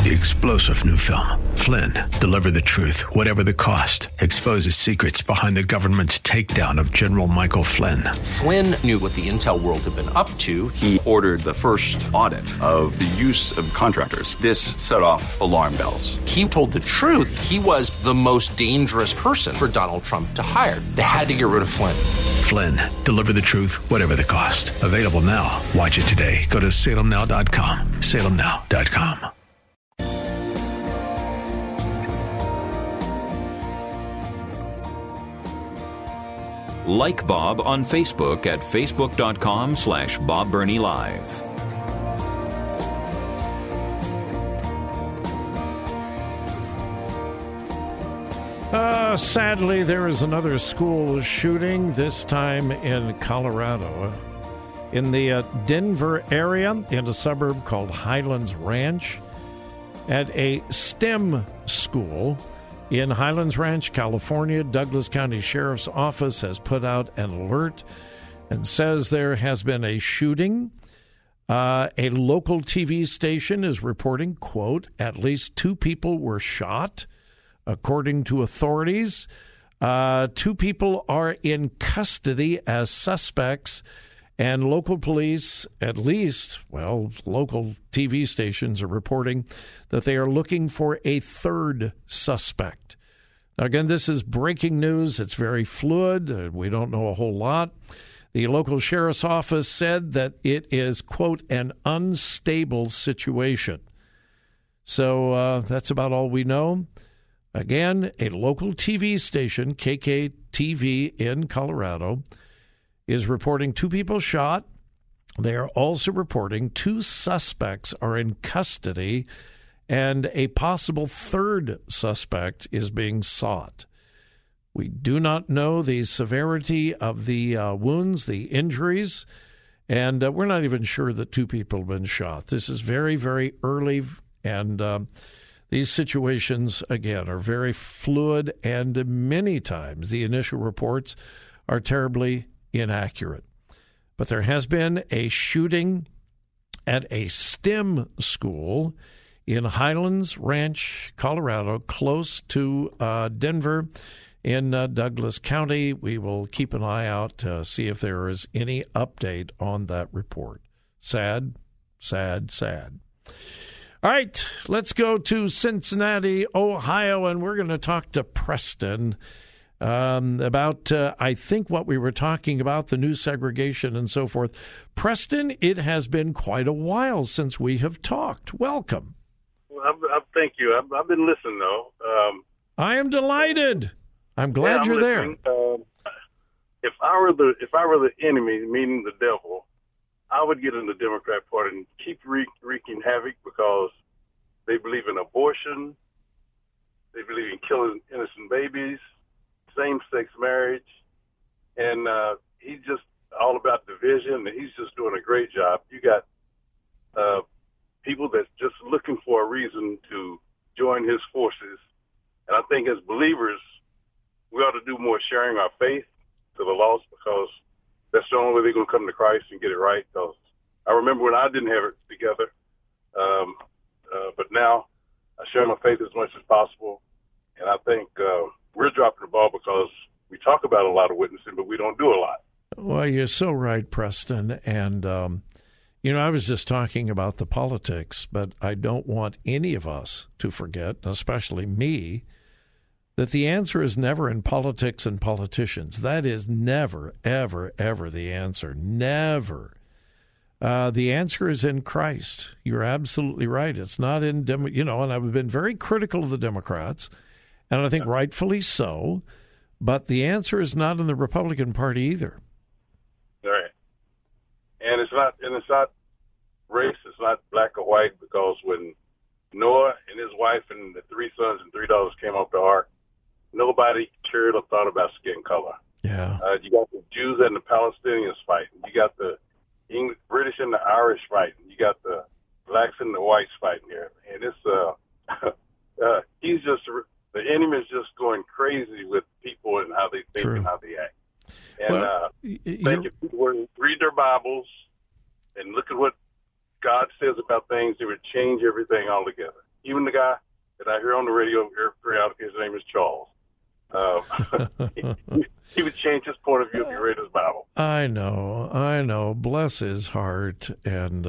The explosive new film, Flynn, deliver the truth, whatever the cost, exposes secrets behind the government's takedown of General Michael Flynn. Flynn knew what the intel world had been up to. He ordered the first audit of the use of contractors. This set off alarm bells. He told the truth. He was the most dangerous person for Donald Trump to hire. They had to get rid of Flynn. Flynn, deliver the truth, whatever the cost. Available now. Watch it today. Go to salemnow.com. salemnow.com. Like Bob on Facebook at facebook.com/Bob Burney Live. Sadly, there is another school shooting, this time in Colorado. In the Denver area, in a suburb called Highlands Ranch, at a STEM school in Highlands Ranch, California. Douglas County Sheriff's Office has put out an alert and says there has been a shooting. A local TV station is reporting, quote, at least 2 people were shot. According to authorities, 2 people are in custody as suspects, and local police, local TV stations are reporting that they are looking for a 3rd suspect. Now, again, this is breaking news. It's very fluid. We don't know a whole lot. The local sheriff's office said that it is, quote, an unstable situation. So that's about all we know. Again, a local TV station, KKTV in Colorado, is reporting 2 people shot. They are also reporting 2 suspects are in custody, and a possible 3rd suspect is being sought. We do not know the severity of the wounds, the injuries, and we're not even sure that 2 people have been shot. This is very, very early, and these situations, again, are very fluid, and many times the initial reports are terribly inaccurate. But there has been a shooting at a STEM school in Highlands Ranch, Colorado, close to Denver in Douglas County. We will keep an eye out to see if there is any update on that report. Sad, sad, sad. All right, let's go to Cincinnati, Ohio, and we're going to talk to Preston about, I think, what we were talking about, the new segregation and so forth. Preston, it has been quite a while since we have talked. Welcome. Well, thank you. I've been listening, though. I am delighted. I'm glad you're listening. There. If I were the enemy, meaning the devil, I would get in the Democrat Party and keep wreaking havoc because they believe in abortion, they believe in killing innocent babies, same-sex marriage, and he's just all about division, and he's just doing a great job. You got people that's just looking for a reason to join his forces, and I think as believers, we ought to do more sharing our faith to the lost because that's the only way they're going to come to Christ and get it right. Because I remember when I didn't have it together, but now I share my faith as much as possible. And I think we're dropping the ball because we talk about a lot of witnessing, but we don't do a lot. Well, you're so right, Preston. And, I was just talking about the politics, but I don't want any of us to forget, especially me, that the answer is never in politics and politicians. That is never, ever, ever the answer. Never. The answer is in Christ. You're absolutely right. It's not in, and I've been very critical of the Democrats, and I think rightfully so, but the answer is not in the Republican Party either. All right. And it's not race. It's not black or white, because when Noah and his wife and the 3 sons and 3 daughters came off the ark, nobody cared or thought about skin color. Yeah. You got the Jews and the Palestinians fighting. You got the English, British and the Irish fighting. You got the blacks and the whites fighting here. And it's the enemy is just going crazy with people and how they think and how they act. And if people were to read their Bibles and look at what God says about things, it would change everything altogether. Even the guy that I hear on the radio periodically, his name is Charles. He would change his point of view if he read his Bible. I know. Bless his heart. And,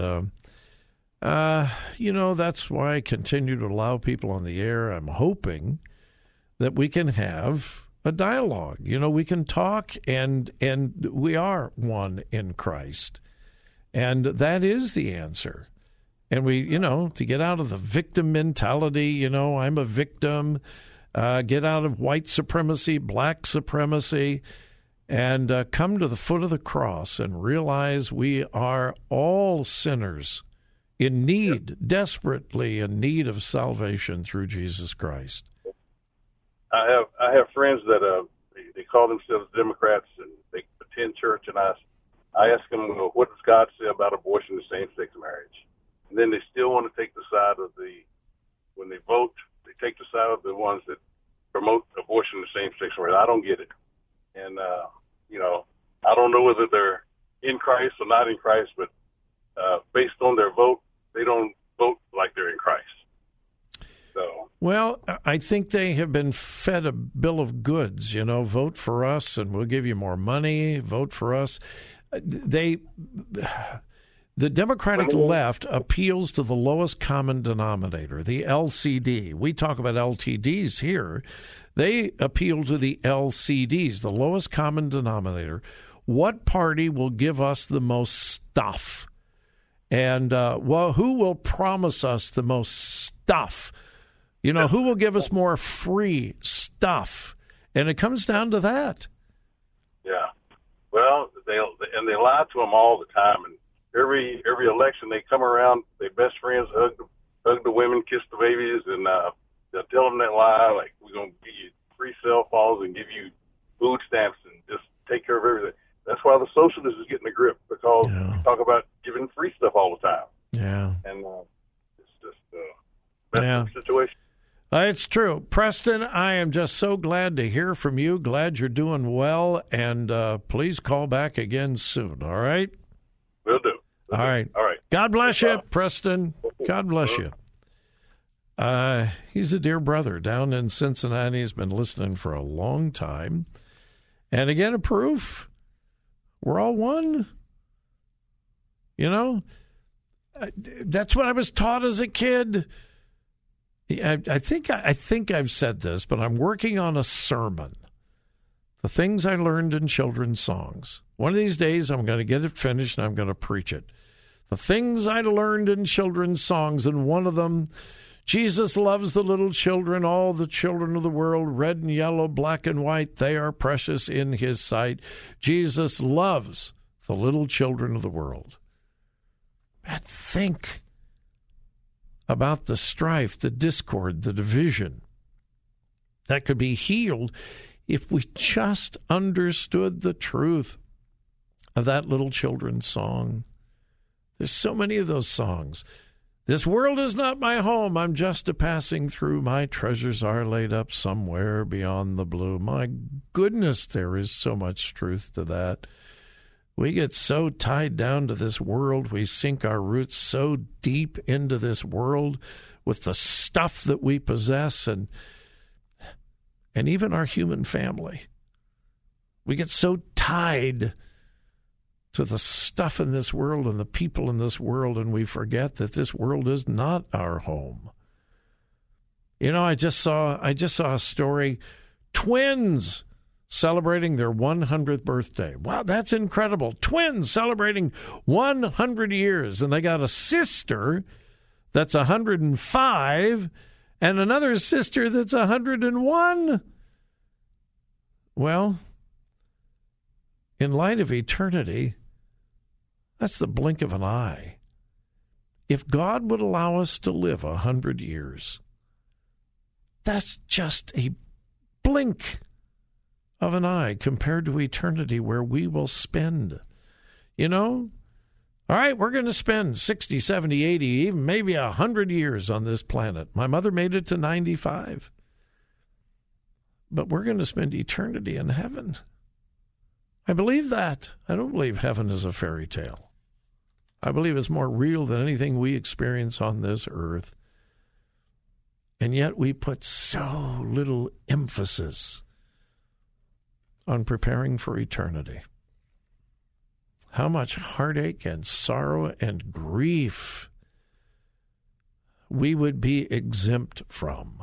that's why I continue to allow people on the air. I'm hoping that we can have a dialogue. We can talk, and we are one in Christ. And that is the answer. And we, to get out of the victim mentality, I'm a victim, get out of white supremacy, black supremacy, and come to the foot of the cross and realize we are all sinners in need, desperately in need of salvation through Jesus Christ. I have friends that they call themselves Democrats and they attend church, and I ask them, what does God say about abortion and same-sex marriage? And then they still want to take the side of when they vote, they take the side of the ones that promote abortion and same-sex marriage. I don't get it. And, I don't know whether they're in Christ or not in Christ, but based on their vote, they don't vote like they're in Christ. So. Well, I think they have been fed a bill of goods, vote for us and we'll give you more money, vote for us. The Democratic left appeals to the lowest common denominator, the LCD. We talk about LTDs here. They appeal to the LCDs, the lowest common denominator. What party will give us the most stuff? And, who will promise us the most stuff? Who will give us more free stuff? And it comes down to that. Yeah. Well, they lie to them all the time. And every election they come around, their best friends hug the women, kiss the babies, and they'll tell them that lie, like, we're going to give you free cell phones and give you food stamps and just take care of everything. That's why the socialists is getting a grip, because we talk about giving free stuff all the time. Yeah. And it's just that's the situation. It's true. Preston, I am just so glad to hear from you. Glad you're doing well. And please call back again soon, all right? Will do. All right. God bless you, Preston. God bless you. He's a dear brother down in Cincinnati. He's been listening for a long time. And again, a proof. We're all one. That's what I was taught as a kid. I think I've said this, but I'm working on a sermon. The things I learned in children's songs. One of these days, I'm going to get it finished and I'm going to preach it. The things I learned in children's songs, and one of them, Jesus loves the little children, all the children of the world, red and yellow, black and white, they are precious in his sight. Jesus loves the little children of the world. And think about the strife, the discord, the division that could be healed if we just understood the truth of that little children's song. There's so many of those songs. This world is not my home. I'm just a passing through. My treasures are laid up somewhere beyond the blue. My goodness, there is so much truth to that. We get so tied down to this world. We sink our roots so deep into this world with the stuff that we possess and even our human family. We get so tied to the stuff in this world and the people in this world, and we forget that this world is not our home. I just saw a story, twins celebrating their 100th birthday. Wow, that's incredible. Twins celebrating 100 years, and they got a sister that's 105 and another sister that's 101. Well, in light of eternity, that's the blink of an eye. If God would allow us to live 100 years, that's just a blink of an eye compared to eternity, where we will spend, all right, we're going to spend 60, 70, 80, even maybe 100 years on this planet. My mother made it to 95. But we're going to spend eternity in heaven. I believe that. I don't believe heaven is a fairy tale. I believe it's more real than anything we experience on this earth. And yet we put so little emphasis on preparing for eternity. How much heartache and sorrow and grief we would be exempt from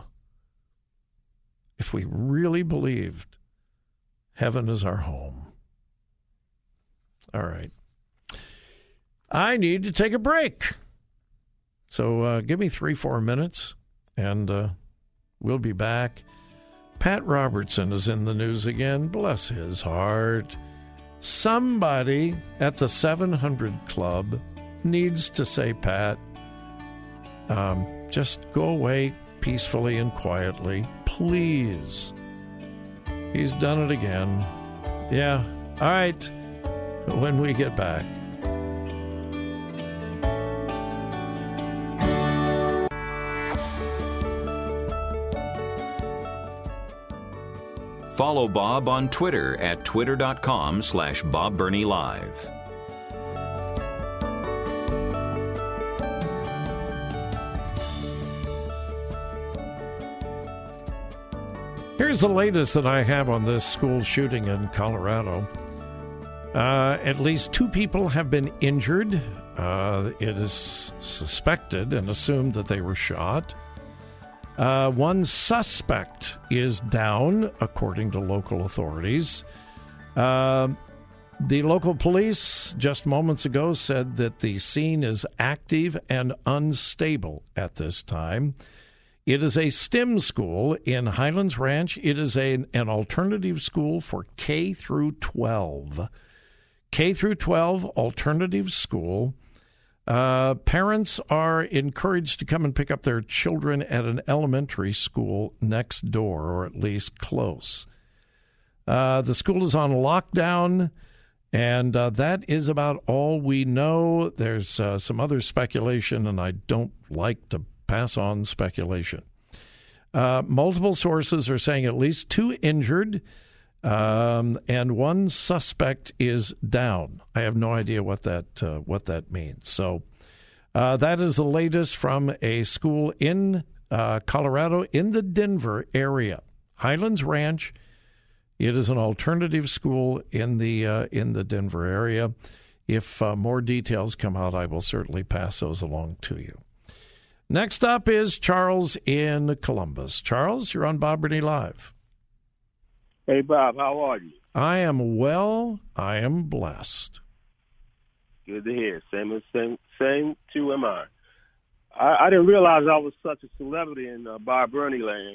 if we really believed heaven is our home. All right. I need to take a break. So give me 3-4 minutes, and we'll be back. Pat Robertson is in the news again. Bless his heart. Somebody at the 700 Club needs to say, Pat, just go away peacefully and quietly, please. He's done it again. Yeah, all right, when we get back. Follow Bob on Twitter at twitter.com/BobBurneyLive. Here's the latest that I have on this school shooting in Colorado. At least 2 people have been injured. It is suspected and assumed that they were shot. One suspect is down, according to local authorities. The local police just moments ago said that the scene is active and unstable at this time. It is a STEM school in Highlands Ranch. It is an alternative school for K through 12. K through 12 alternative school. Parents are encouraged to come and pick up their children at an elementary school next door, or at least close. The school is on lockdown, and that is about all we know. There's some other speculation, and I don't like to pass on speculation. Multiple sources are saying at least 2 injured, and 1 suspect is down. I have no idea what that means. So that is the latest from a school in Colorado, in the Denver area, Highlands Ranch. It is an alternative school in the Denver area. If more details come out, I will certainly pass those along to you. Next up is Charles in Columbus. Charles, you're on Bob Burney Live. Hey, Bob, how are you? I am well. I am blessed. Good to hear. Same too am I. I didn't realize I was such a celebrity in Bob Burney land.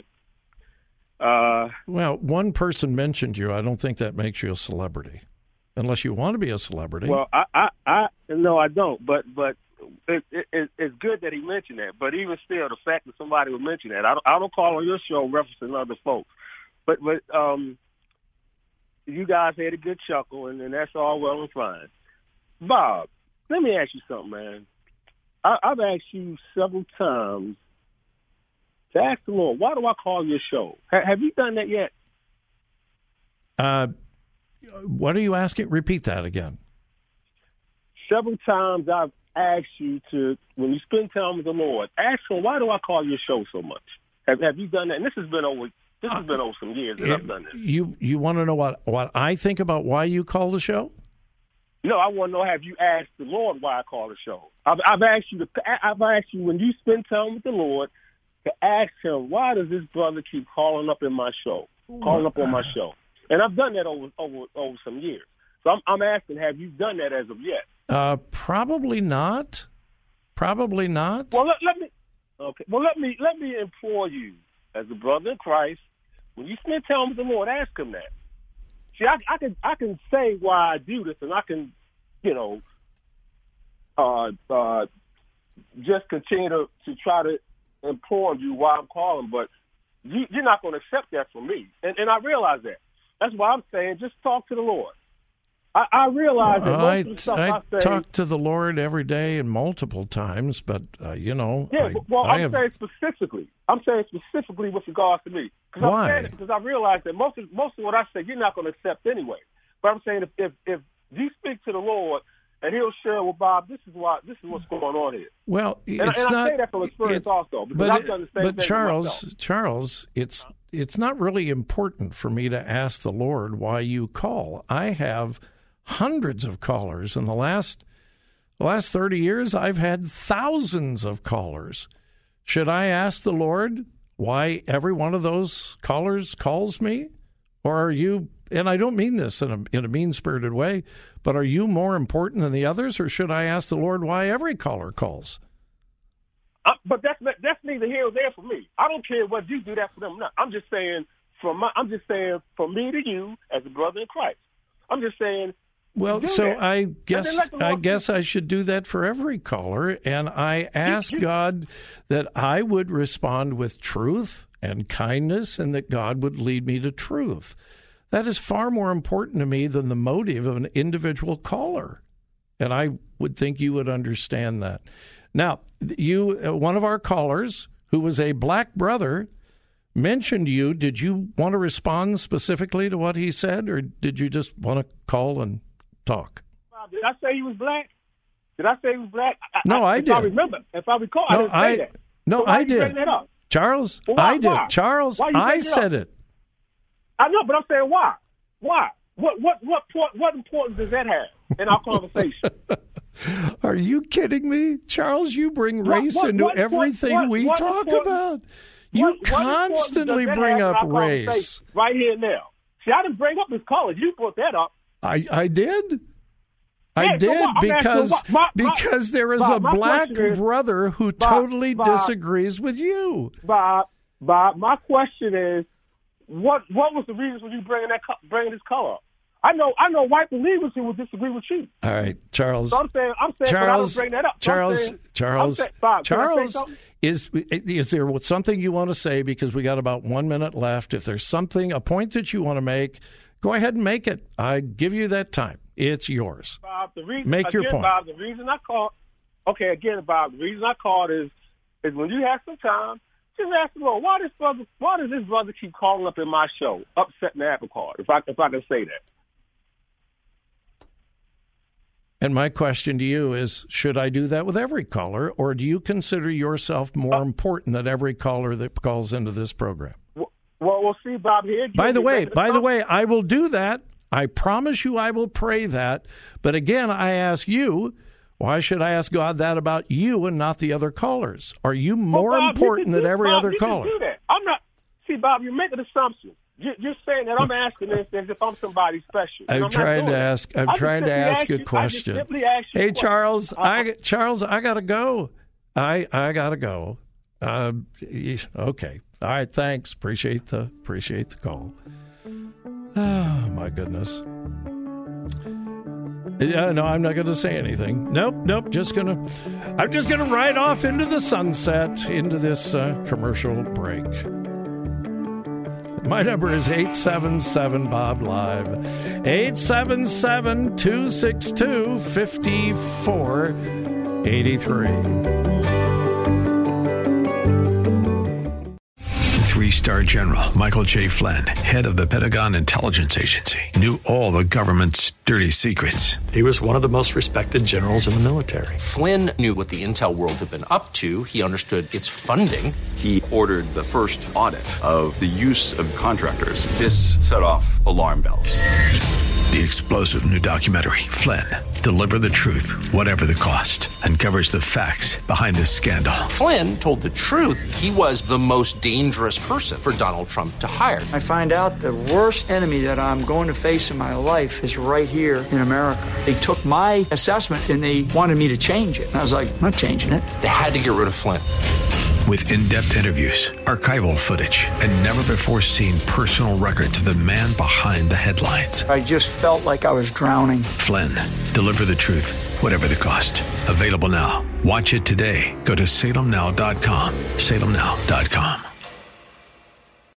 Well, one person mentioned you. I don't think that makes you a celebrity, unless you want to be a celebrity. Well, no, I don't. But it's good that he mentioned that. But even still, the fact that somebody would mention that, I don't call on your show referencing other folks. But you guys had a good chuckle, and that's all well and fine. Bob, let me ask you something, man. I've asked you several times to ask the Lord, why do I call your show? Have you done that yet? What are you asking? Repeat that again. Several times I've asked you to, when you spend time with the Lord, ask him, why do I call your show so much? Have you done that? And this has been over some years that I've done this. You want to know what I think about why you call the show? No, I want to know, have you asked the Lord why I call the show? I've asked you when you spend time with the Lord to ask him, why does this brother keep calling up on my show? And I've done that over some years. So I'm asking, have you done that as of yet? Probably not. Probably not. Well, let me implore you, as a brother in Christ, when you spend time with the Lord, ask him that. See, I can say why I do this, and I can, just continue to try to inform you why I'm calling, but you're not going to accept that from me, and I realize that. That's why I'm saying just talk to the Lord. I realize that most of the stuff I say... I talk to the Lord every day and multiple times, but, Yeah, I'm saying specifically. I'm saying specifically with regards to me. Why? Because I realize that most of what I say, you're not going to accept anyway. But I'm saying if you speak to the Lord and he'll share with Bob, this is what's going on here. Well, and I say that from experience also, because I've done the same thing Charles, it's not really important for me to ask the Lord why you call. I have hundreds of callers. In the last 30 years, I've had thousands of callers. Should I ask the Lord why every one of those callers calls me? Or are you, and I don't mean this in a mean-spirited way, but are you more important than the others, or should I ask the Lord why every caller calls? But that's neither here or there for me. I don't care whether you do that for them or not. I'm just saying from me to you as a brother in Christ. I'm just saying. Well, so I guess I should do that for every caller, and I ask God that I would respond with truth and kindness, and that God would lead me to truth. That is far more important to me than the motive of an individual caller, and I would think you would understand that. Now, one of our callers, who was a black brother, mentioned you. Did you want to respond specifically to what he said, or did you just want to call and talk? Did I say he was black? No, I did. If I recall, I didn't say that. No, so why I did. Bring that up? Charles, why? did. Charles, I said it. I know, but I'm saying why? Why? What importance does that have in our conversation? Are you kidding me? Charles, you bring race into everything we talk about. You constantly bring up race. Right here and now. See, I didn't bring up this college. You brought that up. I did. I did because there is a black brother who totally disagrees with you. Bob, my question is, what was the reason for you bringing this color up? I know white believers who would disagree with you. All right, Charles. So I'm saying, Charles, but I don't bring that up. Charles, is there something you want to say? Because we got about 1 minute left. If there's a point that you want to make, go ahead and make it. I give you that time. It's yours. Bob, make your point. Bob, the reason I called is when you have some time, just ask the Lord, why does this brother keep calling up in my show, upsetting the apple cart, if I can say that. And my question to you is, should I do that with every caller, or do you consider yourself more important than every caller that calls into this program? Well, we'll see, Bob, here. By the way, I will do that. I promise you I will pray that. But again, I ask you, why should I ask God that about you and not the other callers? Are you more important than every other caller? Do that. I'm not. See, Bob, you're making assumptions. You're saying that I'm asking this as if I'm somebody special. I'm trying to ask a question. Hey, Charles, I gotta go. I gotta go. Okay. All right. Thanks. Appreciate the call. Oh my goodness. Yeah, no, I'm not going to say anything. Nope. I'm just gonna ride off into the sunset into this commercial break. My number is 877-BOB-LIVE, 877-262-5483. 3-star General Michael J. Flynn, head of the Pentagon Intelligence Agency, knew all the government's dirty secrets. He was one of the most respected generals in the military. Flynn knew what the intel world had been up to. He understood its funding. He ordered the first audit of the use of contractors. This set off alarm bells. The explosive new documentary, Flynn, Deliver the Truth, Whatever the Cost, uncovers the facts behind this scandal. Flynn told the truth. He was the most dangerous person for Donald Trump to hire. I find out the worst enemy that I'm going to face in my life is right here in America. They took my assessment and they wanted me to change it. And I was like, I'm not changing it. They had to get rid of Flynn. With in-depth interviews, archival footage, and never-before-seen personal records of the man behind the headlines. I just felt like I was drowning. Flynn, Deliver the Truth, Whatever the Cost. Available now. Watch it today. Go to salemnow.com. salemnow.com.